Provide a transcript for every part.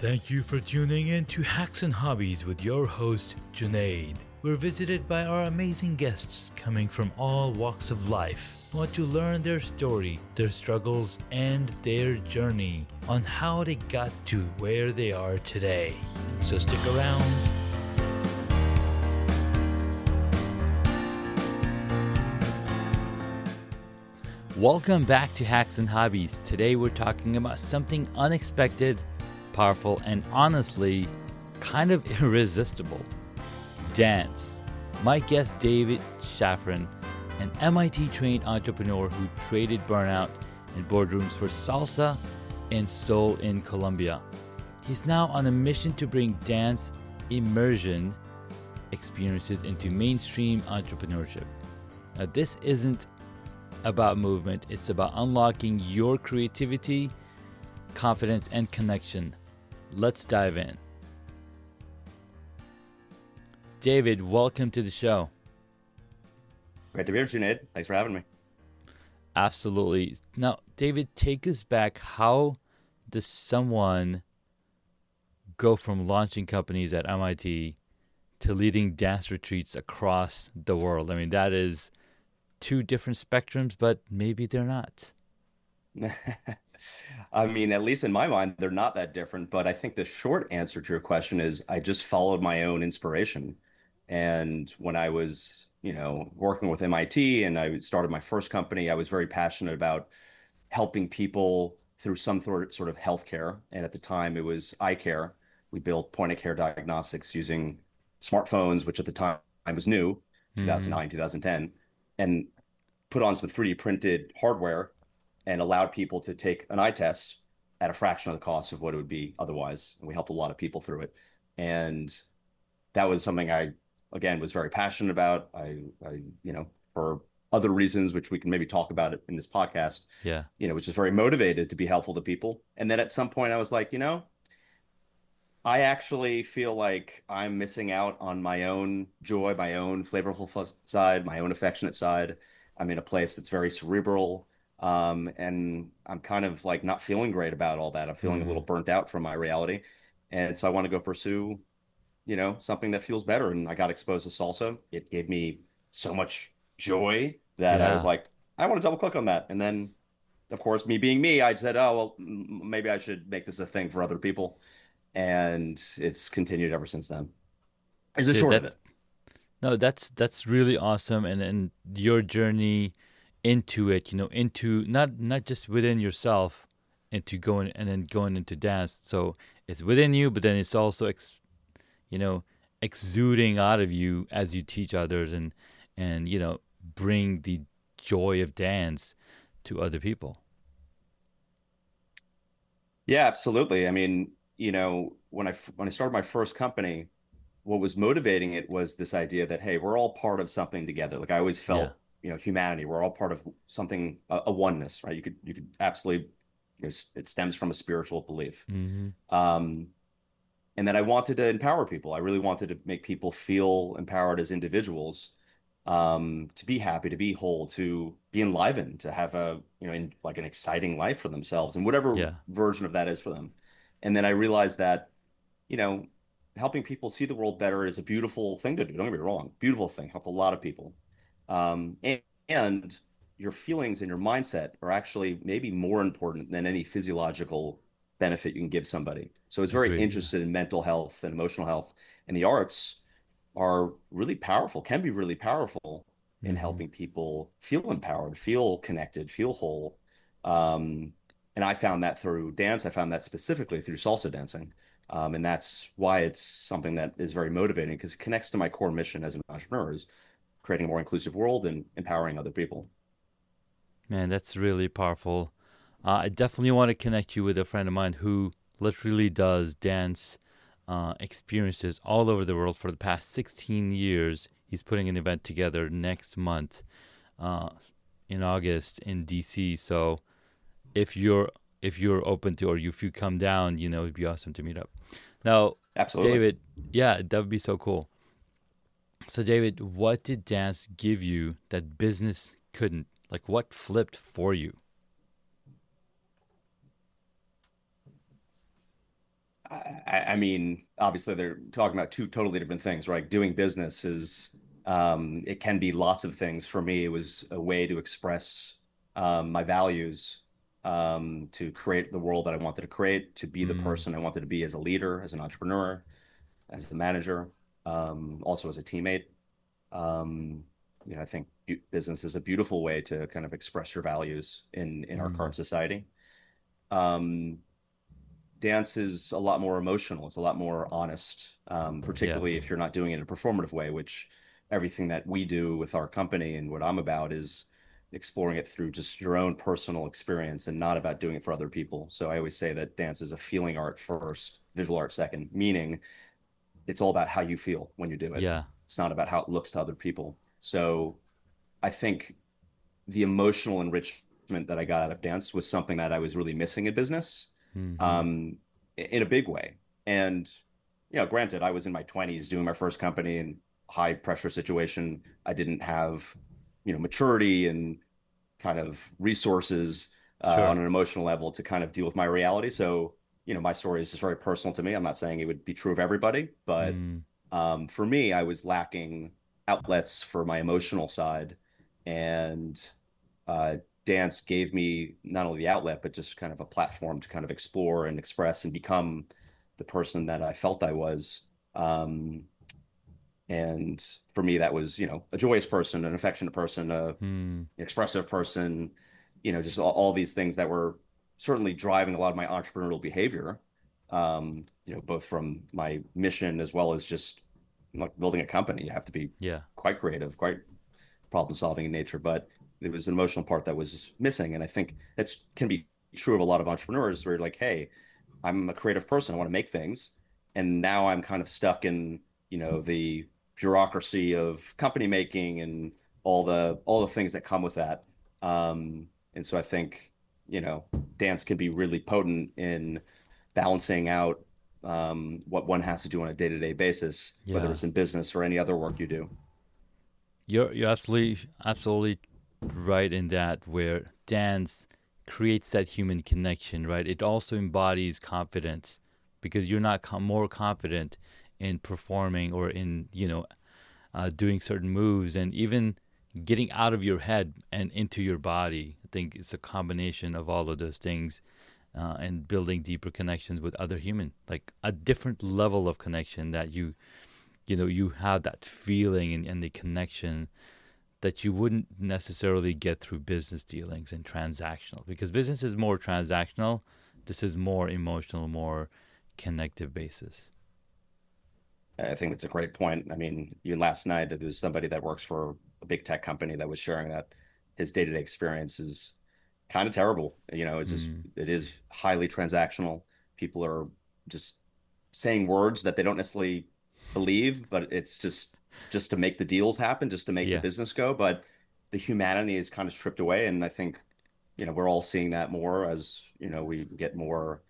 Thank you for tuning in to Hacks and Hobbies with your host, Junaid. We're visited by our amazing guests coming from all walks of life. We want to learn their story, their struggles, and their journey on how they got to where they are today. So stick around. Welcome back to Hacks and Hobbies. Today we're talking about something unexpected, powerful, and honestly, kind of irresistible. Dance. My guest David Shafran, an MIT-trained entrepreneur who traded burnout in boardrooms for salsa and soul in Colombia. He's now on a mission to bring dance immersion experiences into mainstream entrepreneurship. Now, this isn't about movement, it's about unlocking your creativity, confidence, and connection. Let's dive in. David, welcome to the show. Great to be here, Junaid. Thanks for having me. Absolutely. Now, David, take us back. How does someone go from launching companies at MIT to leading dance retreats across the world? I mean, that is two different spectrums, but maybe they're not. I mean, at least in my mind, they're not that different. But I think the short answer to your question is I just followed my own inspiration. And when I was, working with MIT and I started my first company, I was very passionate about helping people through some sort of healthcare. And at the time, it was eye care. We built point of care diagnostics using smartphones, which at the time was new, 2009, 2010, and put on some 3D printed hardware and allowed people to take an eye test at a fraction of the cost of what it would be otherwise. And we helped a lot of people through it. And that was something I, again, was very passionate about. I for other reasons, which we can maybe talk about it in this podcast, was just very motivated to be helpful to people. And then at some point I was like, I actually feel like I'm missing out on my own joy, my own flavorful side, my own affectionate side. I'm in a place that's very cerebral. And I'm kind of like not feeling great about all that. I'm feeling a little burnt out from my reality. And so I want to go pursue, something that feels better. And I got exposed to salsa. It gave me so much joy that I was like, I want to double click on that. And then, of course, me being me, I said, oh, well, maybe I should make this a thing for other people. And it's continued ever since then. Is the short of it. No, that's really awesome. And your journey into it, into not just within yourself, into going into dance. So it's within you, but then it's also exuding out of you as you teach others and bring the joy of dance to other people. Yeah, absolutely. I mean, when I started my first company, what was motivating it was this idea that, hey, we're all part of something together. Like I always felt, humanity, we're all part of something, a oneness, right? You could absolutely, it stems from a spiritual belief. And then I wanted to empower people. I really wanted to make people feel empowered as individuals, to be happy, to be whole, to be enlivened, to have like an exciting life for themselves and whatever version of that is for them. And then I realized that, helping people see the world better is a beautiful thing to do. Don't get me wrong. Beautiful thing. Helped a lot of people. And your feelings and your mindset are actually maybe more important than any physiological benefit you can give somebody. So I was very interested in mental health and emotional health. And the arts are really powerful, can be really powerful in helping people feel empowered, feel connected, feel whole. And I found that through dance. I found that specifically through salsa dancing. And that's why it's something that is very motivating because it connects to my core mission as an entrepreneur, is creating a more inclusive world and empowering other people. Man, that's really powerful. I definitely want to connect you with a friend of mine who literally does dance experiences all over the world for the past 16 years. He's putting an event together next month in August in DC. So if you're open to, or if you come down, it'd be awesome to meet up. Now, absolutely, David, that would be so cool. So, David, what did dance give you that business couldn't? Like, what flipped for you? I mean, obviously they're talking about two totally different things, right? Doing business is it can be lots of things. For me, it was a way to express my values, to create the world that I wanted to create, to be the Mm, person I wanted to be as a leader, as an entrepreneur, as a manager, also as a teammate. Um, I think business is a beautiful way to kind of express your values in our mm, current society. Um, Dance is a lot more emotional. It's a lot more honest, yeah, particularly if you're not doing it in a performative way, which everything that we do with our company and what I'm about is exploring it through just your own personal experience and not about doing it for other people. So I always say that dance is a feeling art first, visual art second, meaning it's all about how you feel when you do it. yeah. It's not about how it looks to other people. So I think the emotional enrichment that I got out of dance was something that I was really missing in business, Hmm. um, in a big way. And, granted, I was in my 20s doing my first company in high pressure situation. I didn't have, maturity and kind of resources on Sure. an emotional level to kind of deal with my reality. So, my story is just very personal to me. I'm not saying it would be true of everybody, but Mm, for me, I was lacking outlets for my emotional side. And uh, dance gave me not only the outlet, but just kind of a platform to kind of explore and express and become the person that I felt I was. Um, and for me, that was, a joyous person, an affectionate person, a mm, expressive person, just all these things that were certainly driving a lot of my entrepreneurial behavior, both from my mission as well as just like building a company. You have to be yeah. quite creative, quite problem solving in nature, but there was an emotional part that was missing. And I think that can be true of a lot of entrepreneurs where you're like, hey, I'm a creative person. I want to make things. And now I'm kind of stuck in, the bureaucracy of company making and all the things that come with that. And so I think, dance can be really potent in balancing out what one has to do on a day-to-day basis, whether Yeah. it's in business or any other work you do. You're absolutely right in that where dance creates that human connection, right? It also embodies confidence because you're not more confident in performing or in, doing certain moves and even getting out of your head and into your body. I think it's a combination of all of those things, and building deeper connections with other human, like a different level of connection that you have that feeling and the connection that you wouldn't necessarily get through business dealings and transactional, because business is more transactional. This is more emotional, more connective basis. I think that's a great point. I mean, even last night, there was somebody that works for a big tech company that was sharing that his day-to-day experience is kind of terrible. Mm, it is highly transactional. People are just saying words that they don't necessarily believe, but it's just to make the deals happen, just to make the yeah. business go. But the humanity is kind of stripped away. And I think, we're all seeing that more as, we get more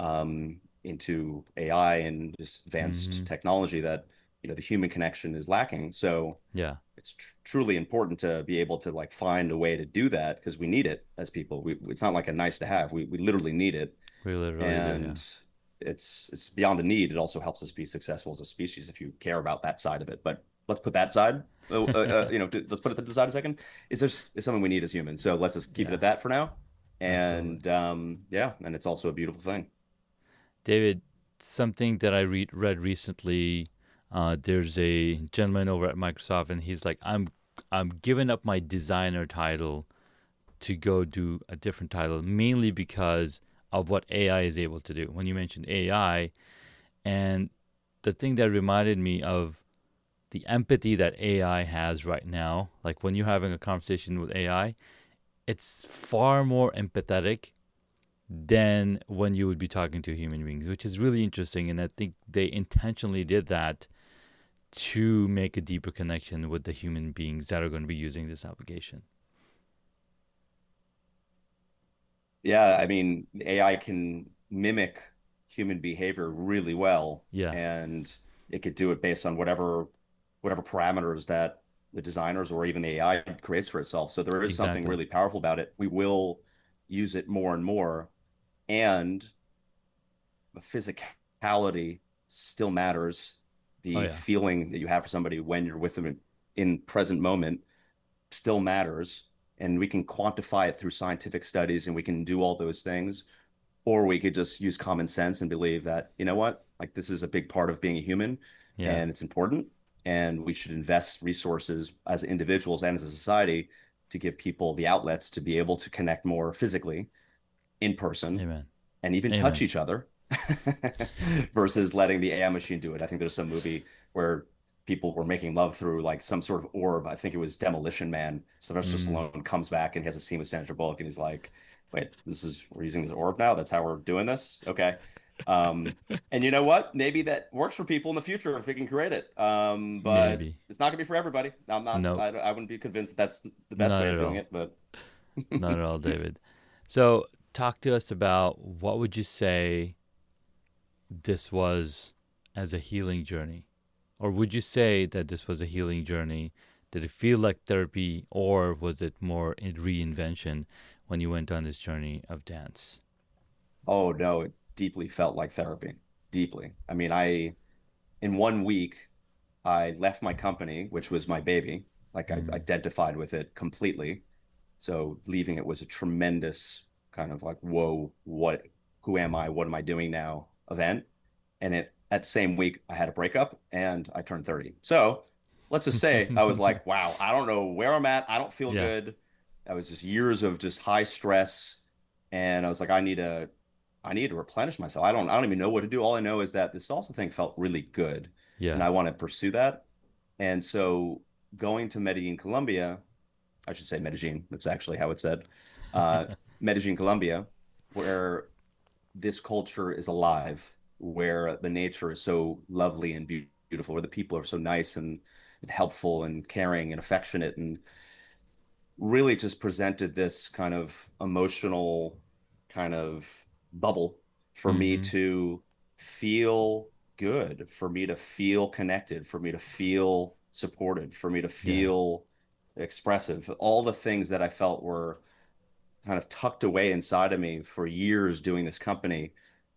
into AI and just advanced Hmm. technology that, the human connection is lacking. So Yeah. it's truly important to be able to like find a way to do that because we need it as people. It's not like a nice to have. We literally need it, We literally do. Yeah. and it's beyond the need. It also helps us be successful as a species if you care about that side of it. But let's put that side. Let's put it to the side a second. It's something we need as humans. So let's just keep it Yeah. at that for now. Absolutely. And yeah, and it's also a beautiful thing. David, something that I read recently. There's a gentleman over at Microsoft, and he's like, I'm giving up my designer title to go do a different title, mainly because of what AI is able to do. When you mentioned AI, and the thing that reminded me of the empathy that AI has right now, like when you're having a conversation with AI, it's far more empathetic than when you would be talking to human beings, which is really interesting. And I think they intentionally did that to make a deeper connection with the human beings that are going to be using this application. Yeah, I mean, AI can mimic human behavior really well, Yeah, and it could do it based on whatever parameters that the designers or even the AI creates for itself. So there is something exactly. really powerful about it. We will use it more and more, and the physicality still matters. Oh The yeah. feeling that you have for somebody when you're with them in present moment still matters. And we can quantify it through scientific studies and we can do all those things. Or we could just use common sense and believe that, you know what, like this is a big part of being a human Yeah. and it's important. And we should invest resources as individuals and as a society to give people the outlets to be able to connect more physically in person Amen. and even touch Amen. each other versus letting the AI machine do it. I think there's some movie where people were making love through like some sort of orb. I think it was Demolition Man. Sylvester Mm, Stallone comes back and he has a scene with Sandra Bullock and he's like, wait, we're using this orb now? That's how we're doing this? Okay. And you know what? Maybe that works for people in the future if they can create it. But maybe. it's not gonna be for everybody. I'm not, No, I wouldn't be convinced that that's the best not way of at doing all. it, but Not at all, David. So, talk to us about what would you say this was as a healing journey? Or would you say that this was a healing journey? Did it feel like therapy, or was it more a reinvention when you went on this journey of dance? oh no, it deeply felt like therapy. Deeply. I mean, in 1 week, I left my company, which was my baby. Like I Mm, identified with it completely. So leaving it was a tremendous kind of like, whoa, who am I? What am I doing now? Event. And that same week, I had a breakup and I turned 30. So let's just say I was like, wow, I don't know where I'm at. I don't feel yeah, good. That was just years of just high stress. And I was like, I need to replenish myself. I don't even know what to do. All I know is that this salsa thing felt really good and yeah. I want to pursue that. And so going to Medellin, Colombia, I should say Medellin, that's actually how it's said. Uh, Medellin, Colombia, where this culture is alive, where the nature is so lovely and beautiful, where the people are so nice and helpful and caring and affectionate and really just presented this kind of emotional kind of bubble for me Mm-hmm. to feel good, for me to feel connected, for me to feel supported, for me to Yeah, feel expressive. All the things that I felt were kind of tucked away inside of me for years doing this company,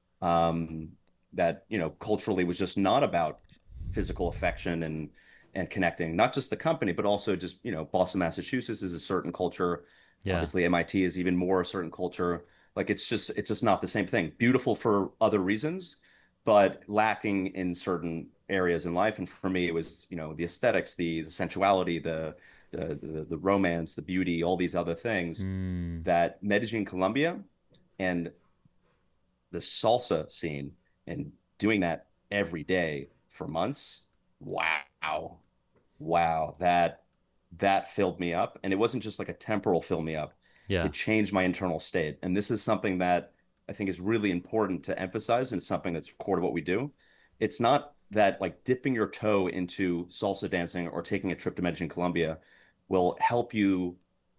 um, that culturally was just not about physical affection and connecting, not just the company but also just Boston, Massachusetts is a certain culture. yeah, Obviously MIT is even more a certain culture. Like it's just not the same thing. Beautiful for other reasons but lacking in certain areas in life. And for me it was the aesthetics, the sensuality, the romance, the beauty, all these other things mm, that Medellin, Colombia, and the salsa scene and doing that every day for months. Wow. Wow. That filled me up. And it wasn't just like a temporal fill me up. yeah, It changed my internal state. And this is something that I think is really important to emphasize. And it's something that's core to what we do. It's not that like dipping your toe into salsa dancing or taking a trip to Medellin, Colombia will help you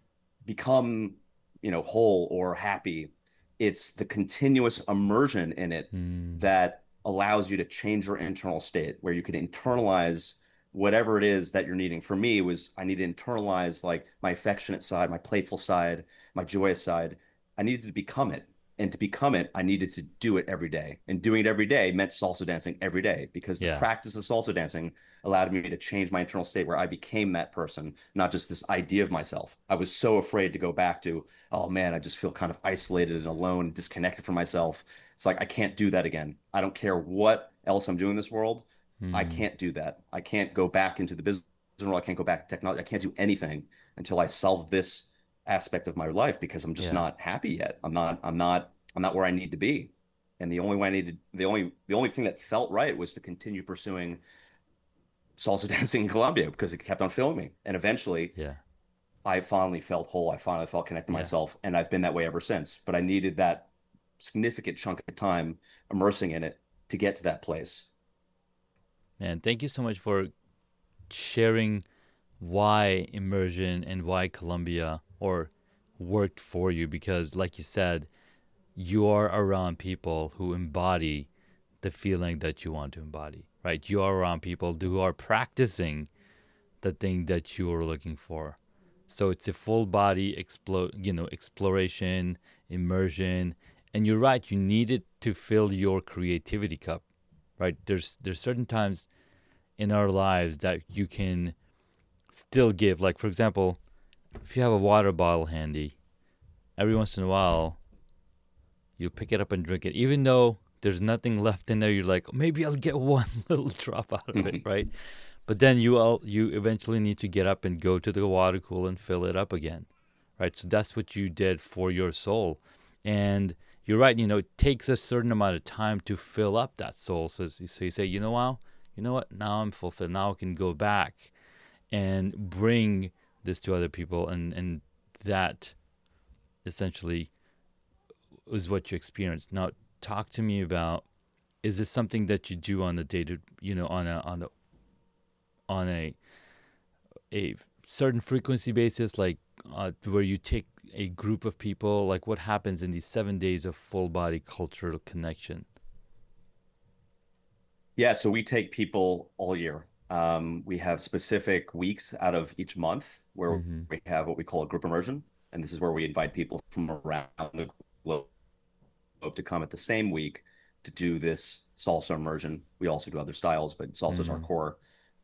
become, whole or happy. It's the continuous immersion in it mm, that allows you to change your internal state, where you can internalize whatever it is that you're needing. For me, it was I need to internalize like my affectionate side, my playful side, my joyous side. I needed to become it. And to become it, I needed to do it every day. And doing it every day meant salsa dancing every day because the yeah, practice of salsa dancing allowed me to change my internal state where I became that person, not just this idea of myself. I was so afraid to go back to, oh man, I just feel kind of isolated and alone, and disconnected from myself. It's like, I can't do that again. I don't care what else I'm doing in this world. I mm, can't do that. I can't go back into the business world. I can't go back to technology. I can't do anything until I solve this aspect of my life because I'm just yeah, not happy yet. I'm not where I need to be. And the only way I needed, the only thing that felt right was to continue pursuing salsa dancing in Colombia because it kept on filling me. And eventually yeah, I finally felt whole. I finally felt connected to yeah. myself. And I've been that way ever since. But I needed that significant chunk of time immersing in it to get to that place. And thank you so much for sharing why immersion and why Colombia or worked for you, because like you said, you are around people who embody the feeling that you want to embody, right? You are around people who are practicing the thing that you are looking for. So it's a full body exploration, immersion, and you're right. You need it to fill your creativity cup, right? There's certain times in our lives that you can still give. Like, for example, if you have a water bottle handy, every once in a while, you pick it up and drink it. Even though there's nothing left in there, you're like, maybe I'll get one little drop out of it, right? But then you eventually need to get up and go to the water cooler and fill it up again, right? So that's what you did for your soul. And you're right, it takes a certain amount of time to fill up that soul. So you say, you know what? Now I'm fulfilled. Now I can go back and bring this to other people, and that essentially is what you experience. Now, talk to me about, is this something that you do on the day to, on a certain frequency basis, like where you take a group of people, like what happens in these 7 days of full body cultural connection? Yeah, so we take people all year. We have specific weeks out of each month where Mm-hmm. we have what we call a group immersion. And this is where we invite people from around the globe to come at the same week to do this salsa immersion. We also do other styles, but salsa is our Mm-hmm. core.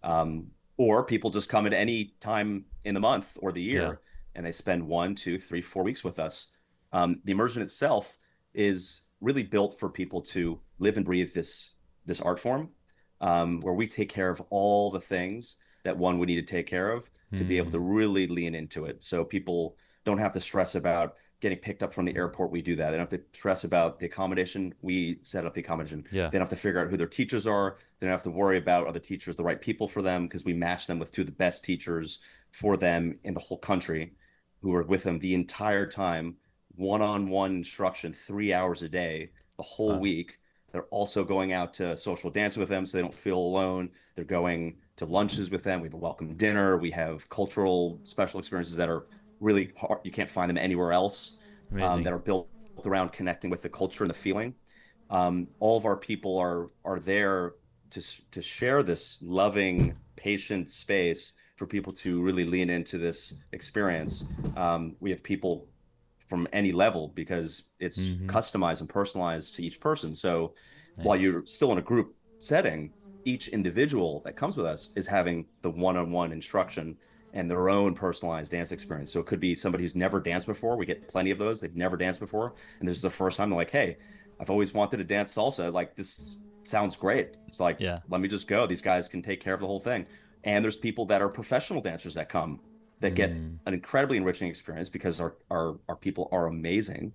Or people just come at any time in the month or the Yeah. year and they spend 1, 2, 3, 4 weeks with us. The immersion itself is really built for people to live and breathe this art form, where we take care of all the things that one would need to take care of to be able to Mm. really lean into it. So people don't have to stress about getting picked up from the airport. We do that. They don't have to stress about the accommodation. We set up the accommodation. Yeah. They don't have to figure out who their teachers are. They don't have to worry about, are the teachers the right people for them, because we match them with two of the best teachers for them in the whole country who are with them the entire time, one-on-one instruction, 3 hours a day, the whole Wow. week. They're also going out to social dance with them so they don't feel alone. They're going to lunches with them. We have a welcome dinner. We have cultural special experiences that are really hard. You can't find them anywhere else, Amazing. that are built around connecting with the culture and the feeling. All of our people are there to share this loving, patient space for people to really lean into this experience. We have people from any level because it's Mm-hmm. customized and personalized to each person. So while Nice. you're still in a group setting, each individual that comes with us is having the one-on-one instruction and their own personalized dance experience. So it could be somebody who's never danced before. We get plenty of those. They've never danced before. And this is the first time they're like, hey, I've always wanted to dance salsa. Like, this sounds great. It's like, Yeah. let me just go. These guys can take care of the whole thing. And there's people that are professional dancers that come that get Mm. an incredibly enriching experience because our people are amazing.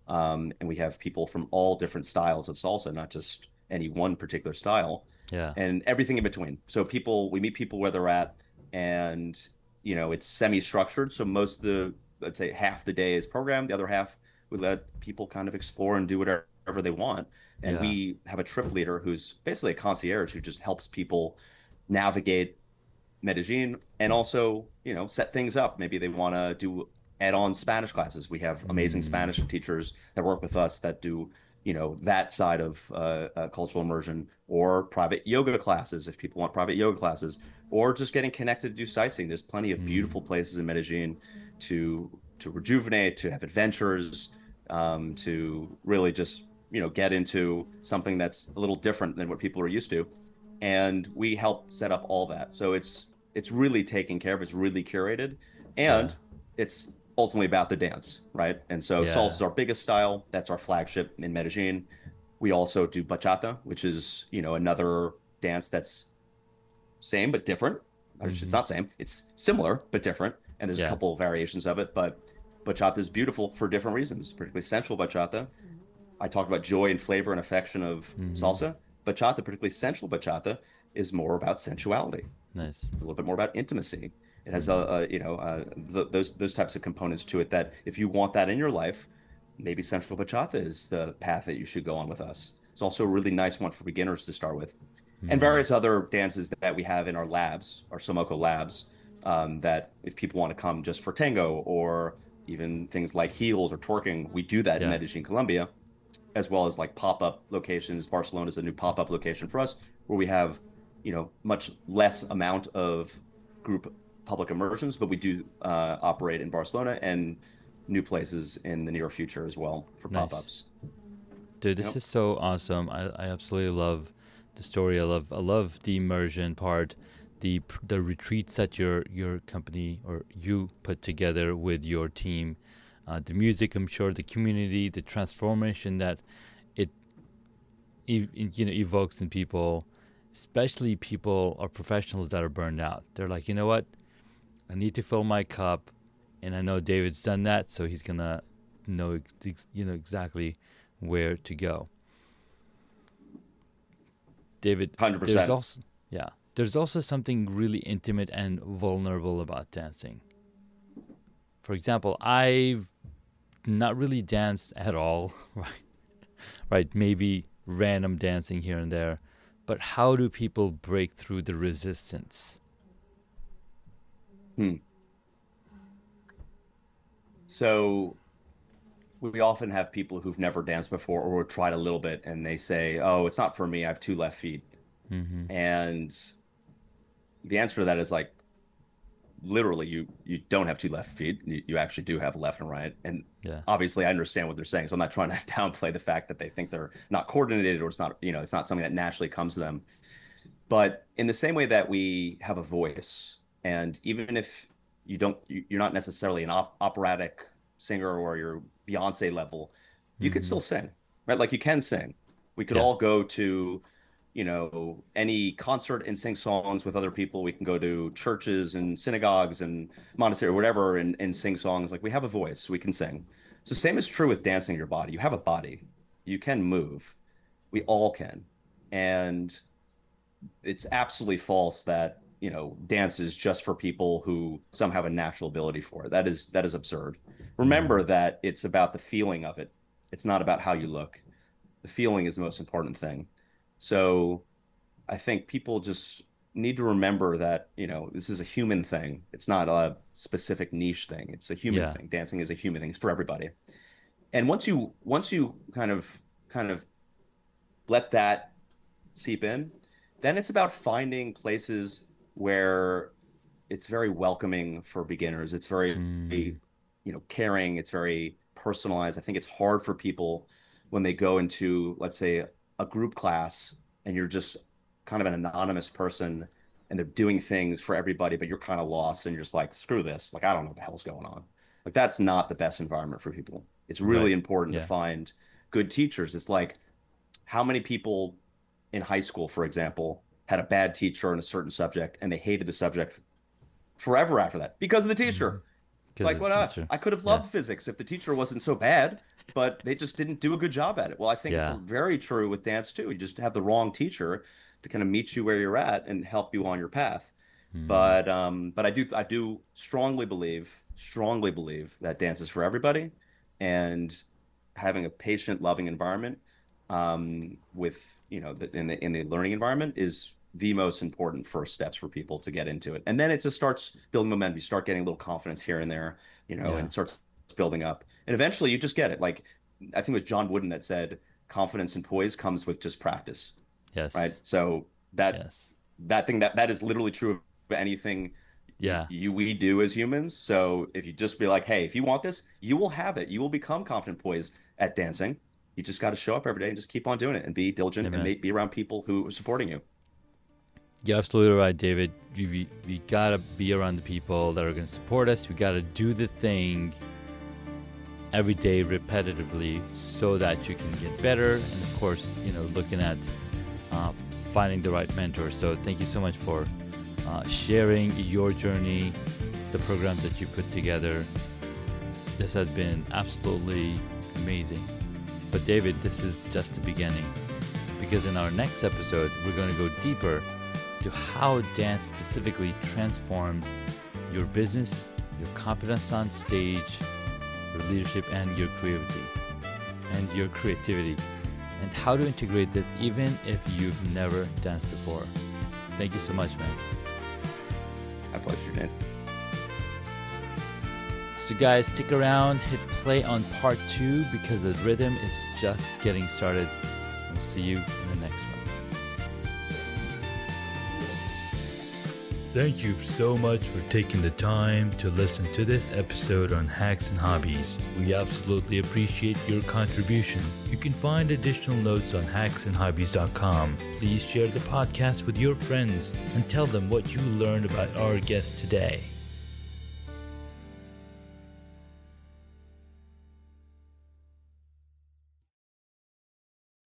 And we have people from all different styles of salsa, not just any one particular style, Yeah. and everything in between. So we meet people where they're at, and it's semi-structured. So most of let's say half the day is programmed, the other half we let people kind of explore and do whatever they want. And Yeah. we have a trip leader who's basically a concierge who just helps people navigate Medellin and also, set things up. Maybe they want to do add-on Spanish classes. We have amazing Mm. Spanish teachers that work with us that do, that side of cultural immersion, or private yoga classes if people want private yoga classes, or just getting connected to do sightseeing. There's plenty of Mm. beautiful places in Medellin to rejuvenate, to have adventures, to really just, get into something that's a little different than what people are used to. And we help set up all that. So it's really taken care of. It's really curated, Yeah. and it's ultimately about the dance, right? And so salsa Yeah. is our biggest style. That's our flagship in Medellin. We also do bachata, which is another dance that's same but different. It's Mm-hmm. not same. It's similar but different. And there's a Yeah. couple of variations of it, but bachata is beautiful for different reasons, particularly sensual bachata. I talked about joy and flavor and affection of Mm-hmm. salsa. Bachata, particularly sensual bachata, is more about sensuality. It's a Nice. little bit more about intimacy. It has Mm. those types of components to it that if you want that in your life, maybe sensual bachata is the path that you should go on with us. It's also a really nice one for beginners to start with, and Mm. various other dances that we have in our labs, our Somoko labs, that if people want to come just for tango or even things like heels or twerking, we do that in Yeah. Medellin, Colombia, as well as like pop-up locations. Barcelona is a new pop-up location for us where we have, much less amount of group public immersions, but we do operate in Barcelona and new places in the near future as well for Nice. pop-ups. Dude, this Yep. is so awesome. I absolutely love the story. I love the immersion part, the retreats that your company or you put together with your team, the music. I'm sure the community, the transformation that it evokes in people, especially people or professionals that are burned out. They're like, you know what, I need to fill my cup, and I know David's done that, so he's gonna know exactly where to go. David, 100%. there's also something really intimate and vulnerable about dancing. For example, I've not really danced at all, right? Right, maybe random dancing here and there, but how do people break through the resistance? Hmm. So we often have people who've never danced before or tried a little bit and they say, "Oh, it's not for me. I have two left feet." Mm-hmm. And the answer to that is like literally you don't have two left feet. You actually do have left and right. And Yeah. obviously I understand what they're saying. So I'm not trying to downplay the fact that they think they're not coordinated or it's not something that naturally comes to them. But in the same way that we have a voice, and even if you're not necessarily an operatic singer or you're Beyonce level, you could Mm-hmm. still sing, right? Like you can sing. We could Yeah. all go to, any concert and sing songs with other people. We can go to churches and synagogues and monastery or whatever and sing songs. Like we have a voice, we can sing. So same is true with dancing your body. You have a body. You can move. We all can. And it's absolutely false that dance is just for people who somehow have a natural ability for it. That is absurd. Mm-hmm. Remember that it's about the feeling of it. It's not about how you look. The feeling is the most important thing. So I think people just need to remember that this is a human thing. It's not a specific niche thing. It's a human Yeah. thing. Dancing is a human thing. It's for everybody. And once you kind of let that seep in, then it's about finding places where it's very welcoming for beginners. It's very, Mm. caring. It's very personalized. I think it's hard for people when they go into, let's say, a group class and you're just kind of an anonymous person and they're doing things for everybody, but you're kind of lost and you're just like, screw this. Like, I don't know what the hell's going on. Like, that's not the best environment for people. It's really Right. important to Yeah. find good teachers. It's like, how many people in high school, for example, had a bad teacher in a certain subject and they hated the subject forever after that because of the Mm-hmm. teacher. It's Because like, of the what? teacher. I could have Yeah. loved physics if the teacher wasn't so bad, but they just didn't do a good job at it. Well, I think it's Yeah. very true with dance too. You just have the wrong teacher to kind of meet you where you're at and help you on your path. Mm. But I do strongly believe that dance is for everybody, and having a patient, loving environment with in the learning environment is the most important first steps for people to get into it. And then it just starts building momentum. You start getting a little confidence here and there, and Yeah. it starts building up. And eventually you just get it. Like I think it was John Wooden that said confidence and poise comes with just practice, right? Yes. So that Yes. that thing that is literally true of anything Yeah. we do as humans. So if you just be like, hey, if you want this, you will have it. You will become confident, poised at dancing. You just got to show up every day and just keep on doing it and be diligent and Amen. be around people who are supporting you. You're absolutely right, David. We gotta be around the people that are gonna support us. We gotta do the thing every day repetitively so that you can get better. And of course, looking at uh, finding the right mentor. So thank you so much for sharing your journey, the programs that you put together. This has been absolutely amazing. But David, this is just the beginning, because in our next episode, we're going to go deeper to how dance specifically transformed your business, your confidence on stage, your leadership, and your creativity, and how to integrate this even if you've never danced before. Thank you so much, man. My pleasure, Dan. So guys, stick around, hit play on part 2 because the rhythm is just getting started. We'll see you in the next one. Thank you so much for taking the time to listen to this episode on Hacks and Hobbies. We absolutely appreciate your contribution. You can find additional notes on hacksandhobbies.com. Please share the podcast with your friends and tell them what you learned about our guest today.